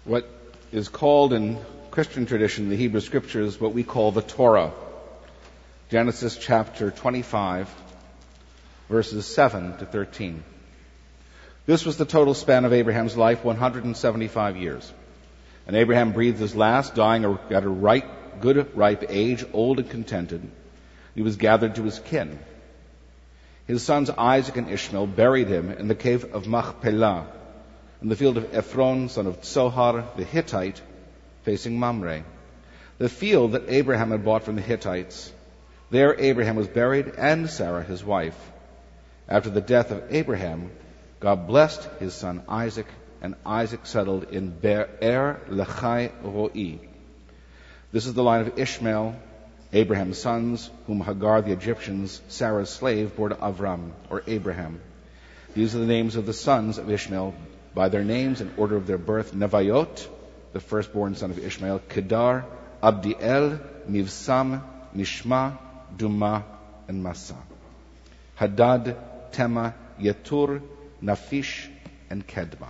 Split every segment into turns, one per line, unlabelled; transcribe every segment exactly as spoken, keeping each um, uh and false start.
what is called in Christian tradition, the Hebrew Scriptures, what we call the Torah. Genesis chapter twenty-five, verses seven to thirteen. This was the total span of Abraham's life, one hundred seventy-five years. And Abraham breathed his last, dying at a ripe, good, ripe age, old and contented. He was gathered to his kin. His sons Isaac and Ishmael buried him in the cave of Machpelah, in the field of Ephron, son of Zohar, the Hittite, facing Mamre, the field that Abraham had bought from the Hittites. There Abraham was buried, and Sarah his wife. After the death of Abraham, God blessed his son Isaac, and Isaac settled in Be'er Lachai Roi. This is the line of Ishmael, Abraham's sons, whom Hagar the Egyptians, Sarah's slave, bore to Avram, or Abraham. These are the names of the sons of Ishmael, by their names in order of their birth: Nevaiot, the firstborn son of Ishmael; Kedar, Abdiel, Mivsam, Mishma, Duma, and Massa; Hadad, Tema, Yetur, Nafish, and Kedma.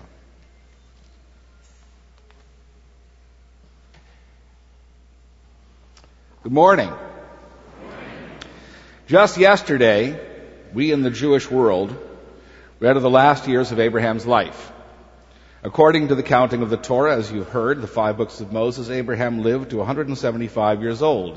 Good morning.
Good morning.
Just yesterday, we in the Jewish world read of the last years of Abraham's life. According to the counting of the Torah, as you've heard, the five books of Moses, Abraham lived to one hundred seventy-five years old.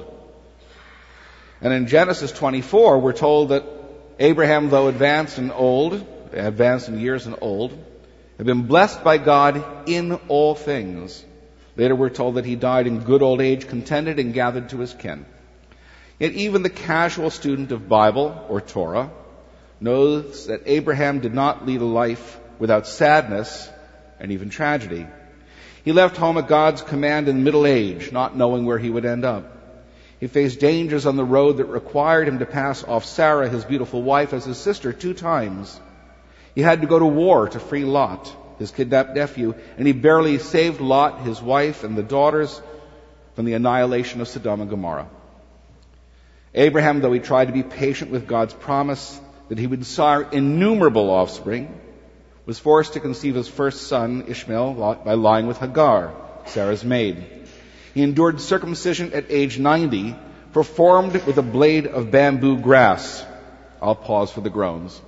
And in Genesis twenty-four, we're told that Abraham, though advanced and old, advanced in years and old, had been blessed by God in all things. Later we're told that he died in good old age, contented and gathered to his kin. Yet even the casual student of Bible or Torah knows that Abraham did not lead a life without sadness and even tragedy. He left home at God's command in middle age, not knowing where he would end up. He faced dangers on the road that required him to pass off Sarah, his beautiful wife, as his sister two times. He had to go to war to free Lot, his kidnapped nephew, and he barely saved Lot, his wife, and the daughters from the annihilation of Sodom and Gomorrah. Abraham, though he tried to be patient with God's promise that he would sire innumerable offspring, was forced to conceive his first son, Ishmael, by lying with Hagar, Sarah's maid. He endured circumcision at age ninety, performed with a blade of bamboo grass. I'll pause for the groans.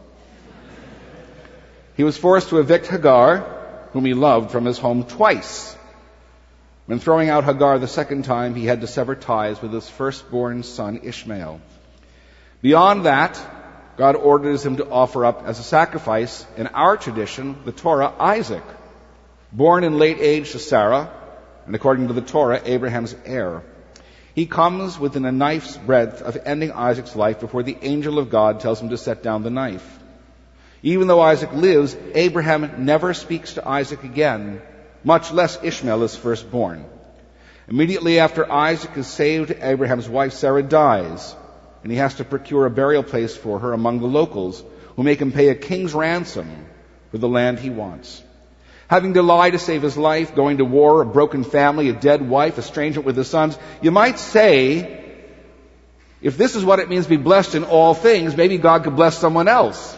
He was forced to evict Hagar, whom he loved, from his home twice. When throwing out Hagar the second time, he had to sever ties with his firstborn son, Ishmael. Beyond that, God orders him to offer up as a sacrifice, in our tradition, the Torah, Isaac, born in late age to Sarah, and according to the Torah, Abraham's heir. He comes within a knife's breadth of ending Isaac's life before the angel of God tells him to set down the knife. Even though Isaac lives, Abraham never speaks to Isaac again, much less Ishmael, his firstborn. Immediately after Isaac is saved, Abraham's wife Sarah dies, and he has to procure a burial place for her among the locals, who make him pay a king's ransom for the land he wants. Having to lie to save his life, going to war, a broken family, a dead wife, estrangement with his sons, you might say, if this is what it means to be blessed in all things, maybe God could bless someone else.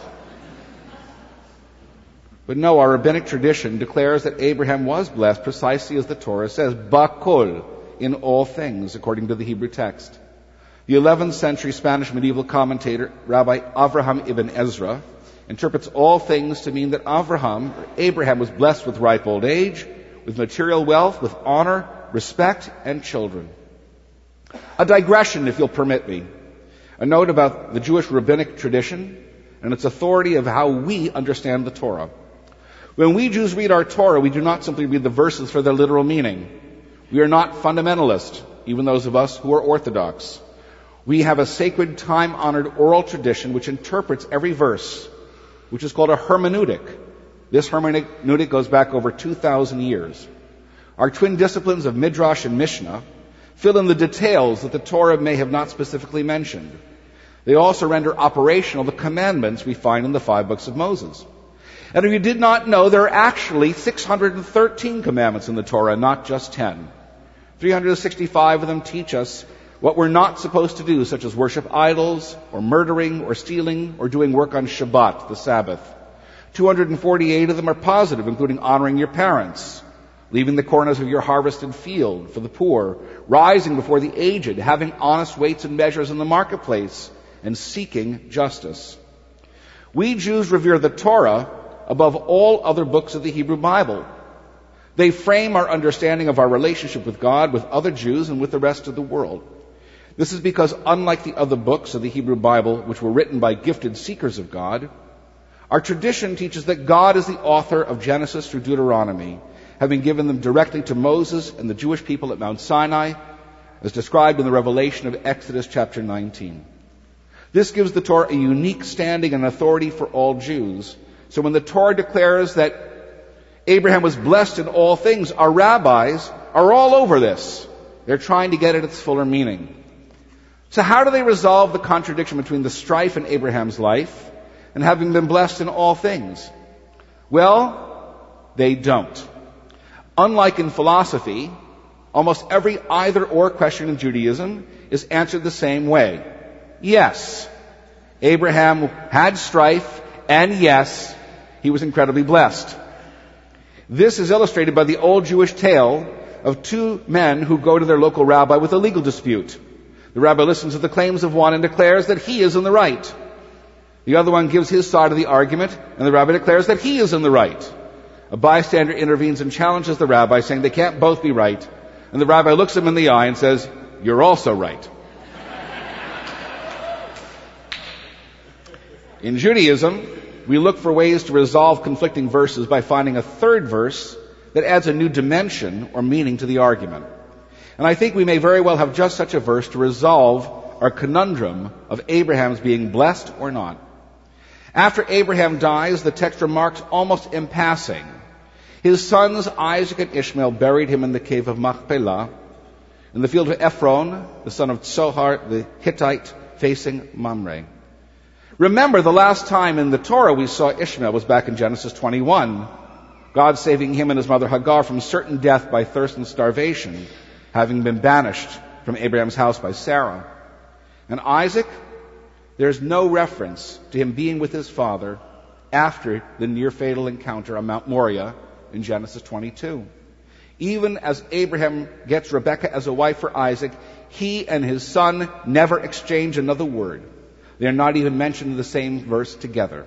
But no, our rabbinic tradition declares that Abraham was blessed precisely as the Torah says, bakol, in all things, according to the Hebrew text. The eleventh century Spanish medieval commentator, Rabbi Avraham ibn Ezra, interprets all things to mean that Avraham, or Abraham, was blessed with ripe old age, with material wealth, with honor, respect, and children. A digression, if you'll permit me. A note about the Jewish rabbinic tradition and its authority of how we understand the Torah. When we Jews read our Torah, we do not simply read the verses for their literal meaning. We are not fundamentalist, even those of us who are Orthodox. We have a sacred, time-honored oral tradition which interprets every verse, which is called a hermeneutic. This hermeneutic goes back over two thousand years. Our twin disciplines of Midrash and Mishnah fill in the details that the Torah may have not specifically mentioned. They also render operational the commandments we find in the five books of Moses. And if you did not know, there are actually six hundred thirteen commandments in the Torah, not just ten. three hundred sixty-five of them teach us what we're not supposed to do, such as worship idols, or murdering, or stealing, or doing work on Shabbat, the Sabbath. two hundred forty-eight of them are positive, including honoring your parents, leaving the corners of your harvested field for the poor, rising before the aged, having honest weights and measures in the marketplace, and seeking justice. We Jews revere the Torah above all other books of the Hebrew Bible. They frame our understanding of our relationship with God, with other Jews, and with the rest of the world. This is because, unlike the other books of the Hebrew Bible, which were written by gifted seekers of God, our tradition teaches that God is the author of Genesis through Deuteronomy, having given them directly to Moses and the Jewish people at Mount Sinai, as described in the revelation of Exodus chapter nineteen. This gives the Torah a unique standing and authority for all Jews. So when the Torah declares that Abraham was blessed in all things, our rabbis are all over this. They're trying to get at its fuller meaning. So how do they resolve the contradiction between the strife in Abraham's life and having been blessed in all things? Well, they don't. Unlike in philosophy, almost every either-or question in Judaism is answered the same way. Yes, Abraham had strife, and yes, he was incredibly blessed. This is illustrated by the old Jewish tale of two men who go to their local rabbi with a legal dispute. The rabbi listens to the claims of one and declares that he is in the right. The other one gives his side of the argument, and the rabbi declares that he is in the right. A bystander intervenes and challenges the rabbi, saying they can't both be right. And the rabbi looks him in the eye and says, "You're also right." In Judaism, we look for ways to resolve conflicting verses by finding a third verse that adds a new dimension or meaning to the argument. And I think we may very well have just such a verse to resolve our conundrum of Abraham's being blessed or not. After Abraham dies, the text remarks almost in passing, his sons Isaac and Ishmael buried him in the cave of Machpelah, in the field of Ephron, the son of Zohar, the Hittite, facing Mamre. Remember, the last time in the Torah we saw Ishmael was back in Genesis twenty-one, God saving him and his mother Hagar from certain death by thirst and starvation, having been banished from Abraham's house by Sarah. And Isaac, there's no reference to him being with his father after the near-fatal encounter on Mount Moriah in Genesis twenty-two. Even as Abraham gets Rebekah as a wife for Isaac, he and his son never exchange another word. They are not even mentioned in the same verse together.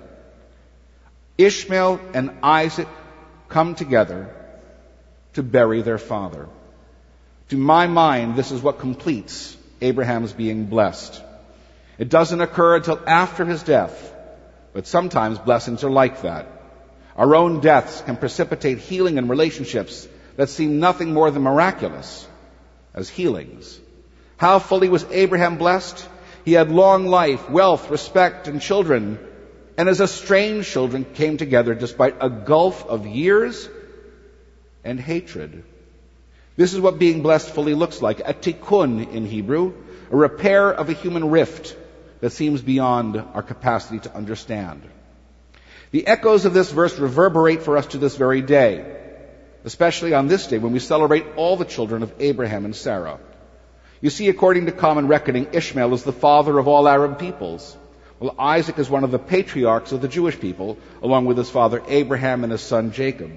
Ishmael and Isaac come together to bury their father. To my mind, this is what completes Abraham's being blessed. It doesn't occur until after his death, but sometimes blessings are like that. Our own deaths can precipitate healing in relationships that seem nothing more than miraculous as healings. How fully was Abraham blessed? He had long life, wealth, respect, and children, and his estranged children came together despite a gulf of years and hatred. This is what being blessed fully looks like, a tikkun in Hebrew, a repair of a human rift that seems beyond our capacity to understand. The echoes of this verse reverberate for us to this very day, especially on this day when we celebrate all the children of Abraham and Sarah. You see, according to common reckoning, Ishmael is the father of all Arab peoples, while Isaac is one of the patriarchs of the Jewish people, along with his father Abraham and his son Jacob.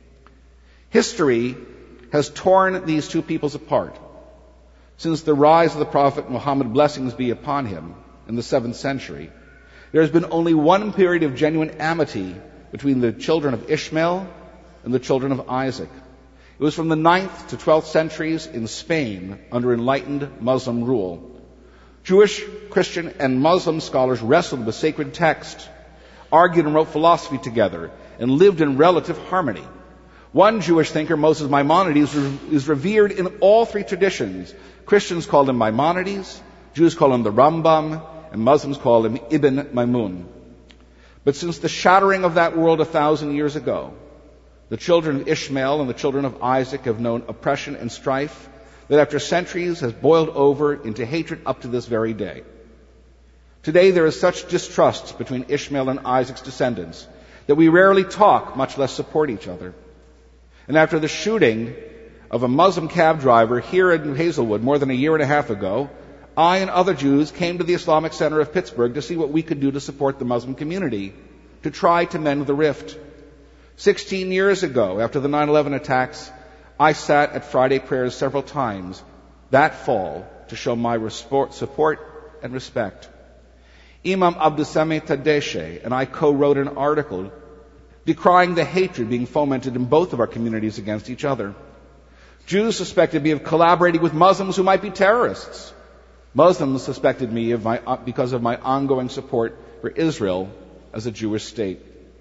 History has torn these two peoples apart. Since the rise of the prophet Muhammad, blessings be upon him, in the seventh century, there has been only one period of genuine amity between the children of Ishmael and the children of Isaac. It was from the ninth to twelfth centuries in Spain under enlightened Muslim rule. Jewish, Christian, and Muslim scholars wrestled with sacred text, argued and wrote philosophy together, and lived in relative harmony. One Jewish thinker, Moses Maimonides, is revered in all three traditions. Christians call him Maimonides, Jews call him the Rambam, and Muslims call him Ibn Maimun. But since the shattering of that world a thousand years ago, the children of Ishmael and the children of Isaac have known oppression and strife that after centuries has boiled over into hatred up to this very day. Today there is such distrust between Ishmael and Isaac's descendants that we rarely talk, much less support each other. And after the shooting of a Muslim cab driver here in Hazelwood more than a year and a half ago, I and other Jews came to the Islamic Center of Pittsburgh to see what we could do to support the Muslim community, to try to mend the rift. Sixteen years ago, after the nine eleven attacks, I sat at Friday prayers several times that fall to show my support and respect. Imam Abdussameh Tadeshe and I co-wrote an article decrying the hatred being fomented in both of our communities against each other. Jews suspected me of collaborating with Muslims who might be terrorists. Muslims suspected me of my, uh, because of my ongoing support for Israel as a Jewish state.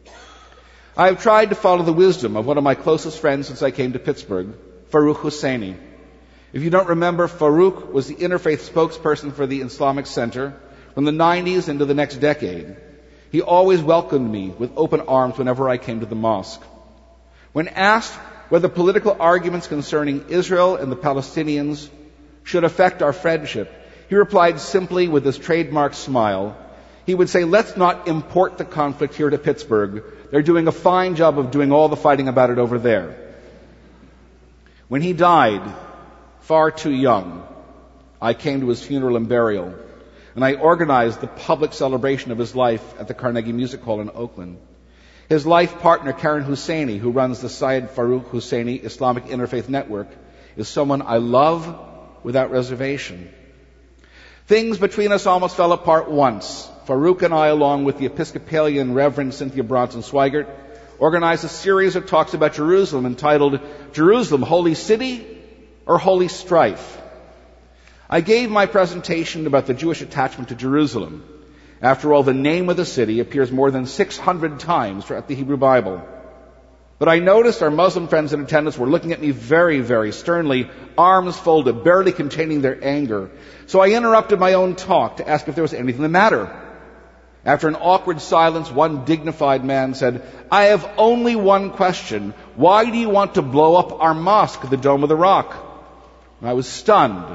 I have tried to follow the wisdom of one of my closest friends since I came to Pittsburgh, Farouk Husseini. If you don't remember, Farouk was the interfaith spokesperson for the Islamic Center from the nineties into the next decade. He always welcomed me with open arms whenever I came to the mosque. When asked whether political arguments concerning Israel and the Palestinians should affect our friendship, he replied simply with his trademark smile. He would say, let's not import the conflict here to Pittsburgh. They're doing a fine job of doing all the fighting about it over there. When he died, far too young, I came to his funeral and burial, and I organized the public celebration of his life at the Carnegie Music Hall in Oakland. His life partner, Karen Husseini, who runs the Syed Farouk Husseini Islamic Interfaith Network, is someone I love without reservation. Things between us almost fell apart once. Farouk and I, along with the Episcopalian Reverend Cynthia Bronson Swigert, organized a series of talks about Jerusalem entitled Jerusalem, Holy City or Holy Strife? I gave my presentation about the Jewish attachment to Jerusalem. After all, the name of the city appears more than six hundred times throughout the Hebrew Bible. But I noticed our Muslim friends in attendance were looking at me very, very sternly, arms folded, barely containing their anger. So I interrupted my own talk to ask if there was anything the matter. After an awkward silence, one dignified man said, I have only one question. Why do you want to blow up our mosque, the Dome of the Rock? And I was stunned.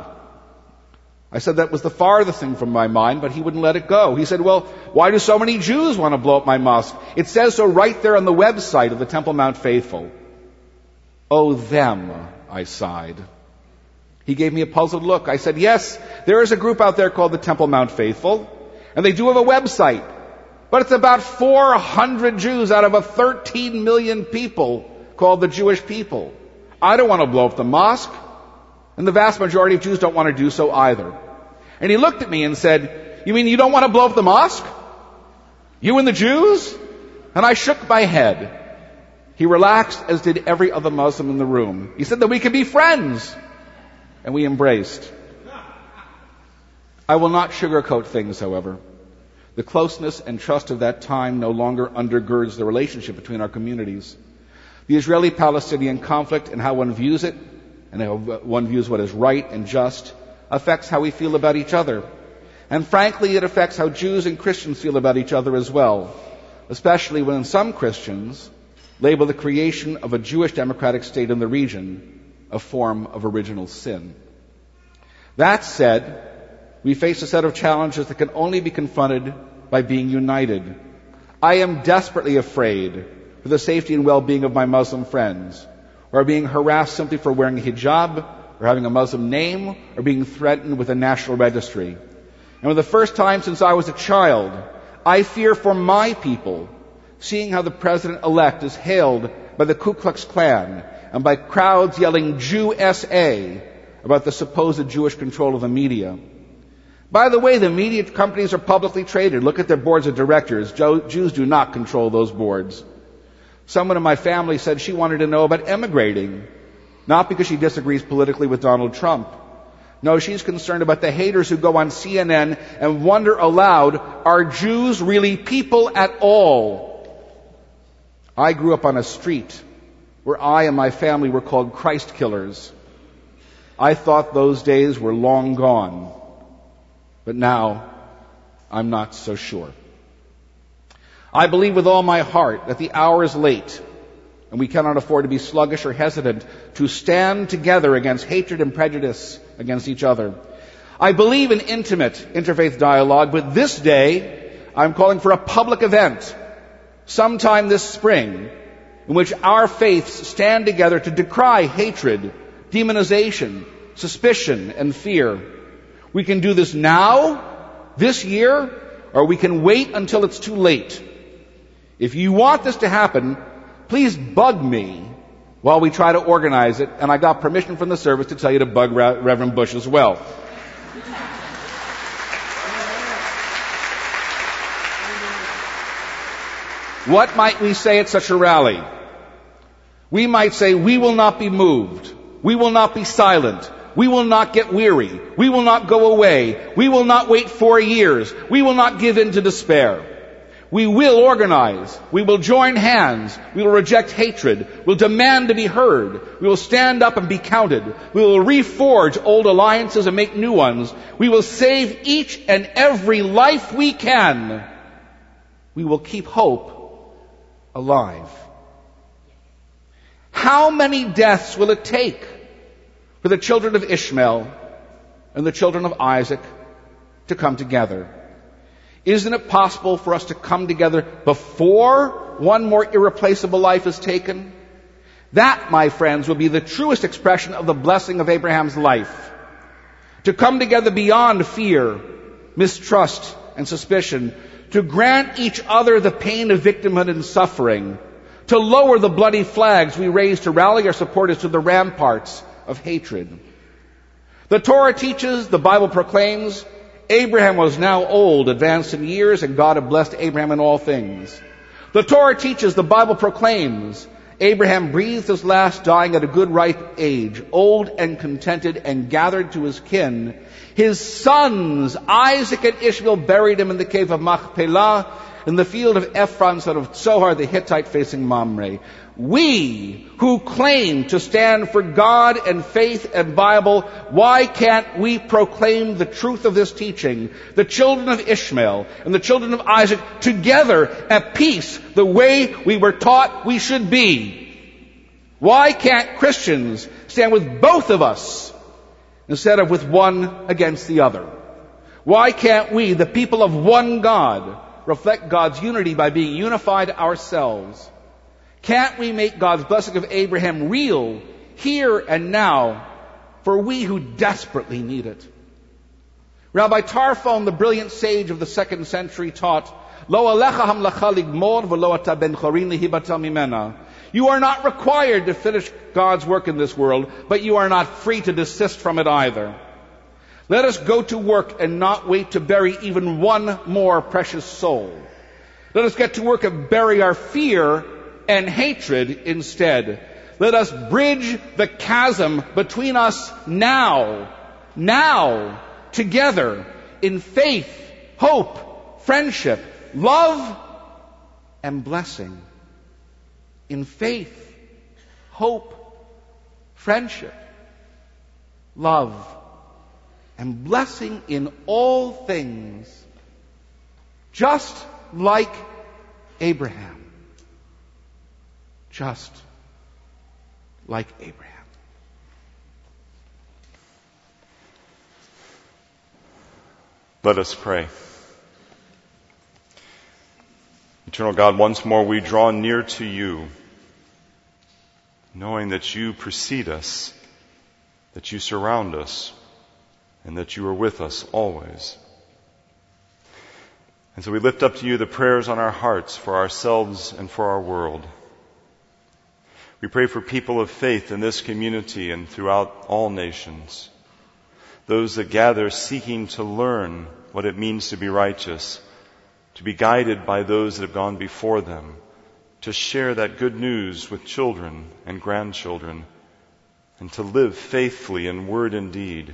I said that was the farthest thing from my mind, but he wouldn't let it go. He said, well, why do so many Jews want to blow up my mosque? It says so right there on the website of the Temple Mount Faithful. Oh, them, I sighed. He gave me a puzzled look. I said, yes, there is a group out there called the Temple Mount Faithful, and they do have a website, but it's about four hundred Jews out of a thirteen million people called the Jewish people. I don't want to blow up the mosque, and the vast majority of Jews don't want to do so either. And he looked at me and said, you mean you don't want to blow up the mosque? You and the Jews? And I shook my head. He relaxed, as did every other Muslim in the room. He said that we can be friends. And we embraced. I will not sugarcoat things, however. The closeness and trust of that time no longer undergirds the relationship between our communities. The Israeli-Palestinian conflict and how one views it, and how one views what is right and just, affects how we feel about each other. And frankly, it affects how Jews and Christians feel about each other as well, especially when some Christians label the creation of a Jewish democratic state in the region a form of original sin. That said, we face a set of challenges that can only be confronted by being united. I am desperately afraid for the safety and well-being of my Muslim friends, who are being harassed simply for wearing a hijab, or having a Muslim name, or being threatened with a national registry. And for the first time since I was a child, I fear for my people, seeing how the president-elect is hailed by the Ku Klux Klan and by crowds yelling Jew S A about the supposed Jewish control of the media. By the way, the media companies are publicly traded. Look at their boards of directors. Jews do not control those boards. Someone in my family said she wanted to know about emigrating, not because she disagrees politically with Donald Trump. No, she's concerned about the haters who go on C N N and wonder aloud, are Jews really people at all? I grew up on a street where I and my family were called Christ killers. I thought those days were long gone, but now I'm not so sure. I believe with all my heart that the hour is late, and we cannot afford to be sluggish or hesitant to stand together against hatred and prejudice against each other. I believe in intimate interfaith dialogue, but this day I'm calling for a public event sometime this spring in which our faiths stand together to decry hatred, demonization, suspicion, and fear. We can do this now, this year, or we can wait until it's too late. If you want this to happen, please bug me while we try to organize it, and I got permission from the service to tell you to bug Reverend Bush as well. What might we say at such a rally? We might say, we will not be moved. We will not be silent. We will not get weary. We will not go away. We will not wait four years. We will not give in to despair. We will organize. We will join hands. We will reject hatred. We'll demand to be heard. We will stand up and be counted. We will reforge old alliances and make new ones. We will save each and every life we can. We will keep hope alive. How many deaths will it take for the children of Ishmael and the children of Isaac to come together? Isn't it possible for us to come together before one more irreplaceable life is taken? That, my friends, will be the truest expression of the blessing of Abraham's life. To come together beyond fear, mistrust, and suspicion, to grant each other the pain of victimhood and suffering, to lower the bloody flags we raise to rally our supporters to the ramparts of hatred. The Torah teaches, the Bible proclaims, Abraham was now old, advanced in years, and God had blessed Abraham in all things. The Torah teaches, the Bible proclaims, Abraham breathed his last, dying at a good ripe age, old and contented, and gathered to his kin. His sons, Isaac and Ishmael, buried him in the cave of Machpelah, in the field of Ephron, son of Zohar, the Hittite, facing Mamre. We, who claim to stand for God and faith and Bible, why can't we proclaim the truth of this teaching? The children of Ishmael and the children of Isaac together at peace, the way we were taught we should be. Why can't Christians stand with both of us instead of with one against the other? Why can't we, the people of one God, reflect God's unity by being unified ourselves? Can't we make God's blessing of Abraham real here and now for we who desperately need it? Rabbi Tarfon, the brilliant sage of the second century, taught, Lo alecha hamlacha ligmor v'lo ata ben chorin lihibata mimena. You are not required to finish God's work in this world, but you are not free to desist from it either. Let us go to work and not wait to bury even one more precious soul. Let us get to work and bury our fear and hatred instead. Let us bridge the chasm between us now, now, together, in faith, hope, friendship, love, and blessing. In faith, hope, friendship, love, and blessing in all things, just like Abraham. Just like Abraham.
Let us pray. Eternal God, once more we draw near to you, knowing that you precede us, that you surround us, and that you are with us always. And so we lift up to you the prayers on our hearts for ourselves and for our world. We pray for people of faith in this community and throughout all nations, those that gather seeking to learn what it means to be righteous, to be guided by those that have gone before them, to share that good news with children and grandchildren, and to live faithfully in word and deed.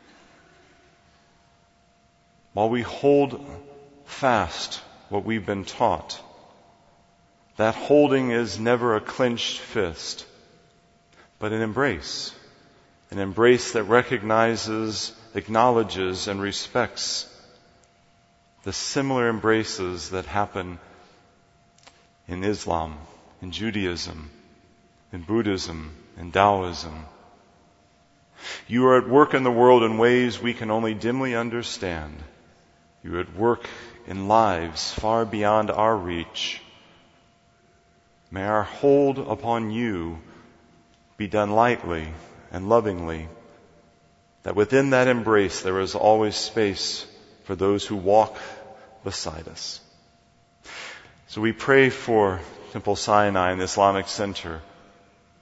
While we hold fast what we've been taught, that holding is never a clenched fist, but an embrace. An embrace that recognizes, acknowledges, and respects the similar embraces that happen in Islam, in Judaism, in Buddhism, in Taoism. You are at work in the world in ways we can only dimly understand. You are at work in lives far beyond our reach. May our hold upon you be done lightly and lovingly, that within that embrace there is always space for those who walk beside us. So we pray for Temple Sinai and the Islamic Center,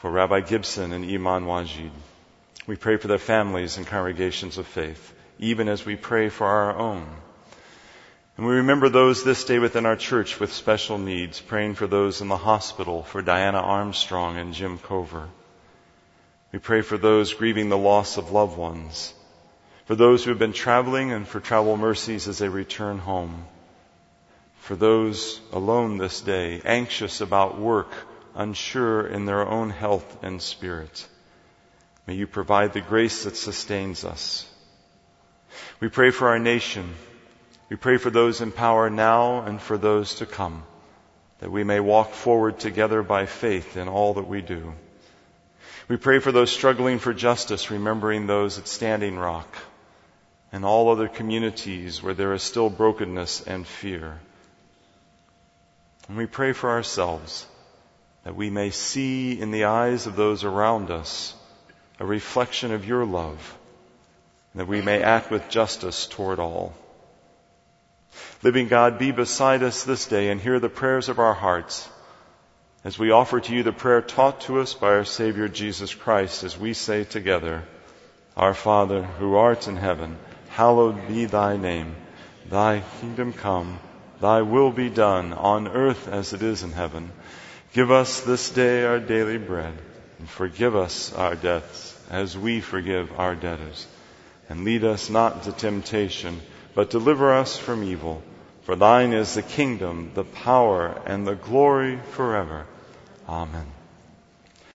for Rabbi Gibson and Iman Wajid. We pray for their families and congregations of faith, even as we pray for our own. And we remember those this day within our church with special needs, praying for those in the hospital, for Diana Armstrong and Jim Cover. We pray for those grieving the loss of loved ones, for those who have been traveling and for travel mercies as they return home, for those alone this day, anxious about work, unsure in their own health and spirit. May you provide the grace that sustains us. We pray for our nation. We pray for those in power now and for those to come, that we may walk forward together by faith in all that we do. We pray for those struggling for justice, remembering those at Standing Rock and all other communities where there is still brokenness and fear. And we pray for ourselves, that we may see in the eyes of those around us a reflection of your love, and that we may act with justice toward all. Living God, be beside us this day and hear the prayers of our hearts as we offer to you the prayer taught to us by our Savior Jesus Christ, as we say together, Our Father, who art in heaven, hallowed be thy name. Thy kingdom come, thy will be done on earth as it is in heaven. Give us this day our daily bread, and forgive us our debts as we forgive our debtors. And lead us not into temptation, but deliver us from evil. For thine is the kingdom, the power, and the glory forever. Amen.